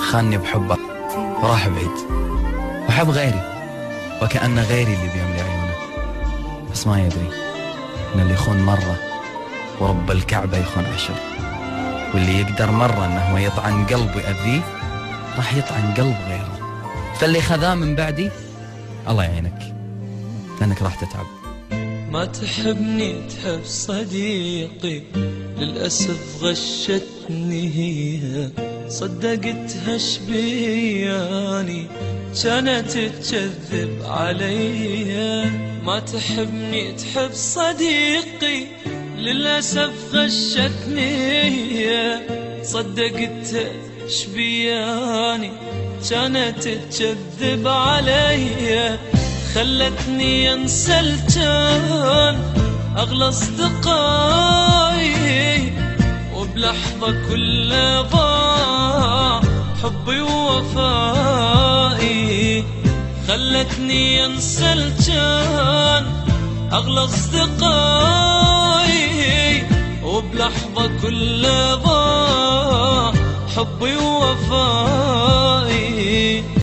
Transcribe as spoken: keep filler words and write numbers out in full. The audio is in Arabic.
خانني بحبه وراح بعيد، وحب غيري وكأن غيري اللي بيملي عيونه، بس ما يدري إن اللي يخون مرة ورب الكعبة يخون عشر، واللي يقدر مرة إنه يطعن قلب ويأذيه راح يطعن قلب غيره. فاللي خذاه من بعدي الله يعينك، لأنك راح تتعب. ما تحبني تحب صديقي، للأسف غشتني هي، صدقتها شبياني كانت تكذب علي. ما تحبني تحب صديقي، للأسف غشتني هي، صدقتها شبياني كانت تكذب علي. خلتني انسى الجان اغلى اصدقائي، وبلحظة كل ضاع حبي ووفائي. خلتني انسى الجان اغلى اصدقائي، وبلحظة كل ضاع حبي ووفائي.